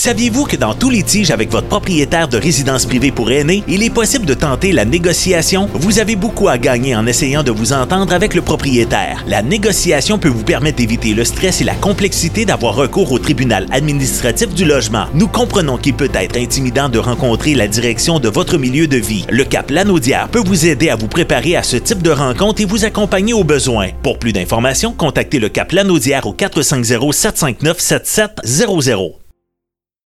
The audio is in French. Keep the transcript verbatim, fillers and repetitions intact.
Saviez-vous que dans tout litige avec votre propriétaire de résidence privée pour aînés, il est possible de tenter la négociation? Vous avez beaucoup à gagner en essayant de vous entendre avec le propriétaire. La négociation peut vous permettre d'éviter le stress et la complexité d'avoir recours au tribunal administratif du logement. Nous comprenons qu'il peut être intimidant de rencontrer la direction de votre milieu de vie. Le CAP Lanaudière peut vous aider à vous préparer à ce type de rencontre et vous accompagner au besoin. Pour plus d'informations, contactez le CAP Lanaudière au quatre cinq zéro, sept cinq neuf, sept sept zéro zéro.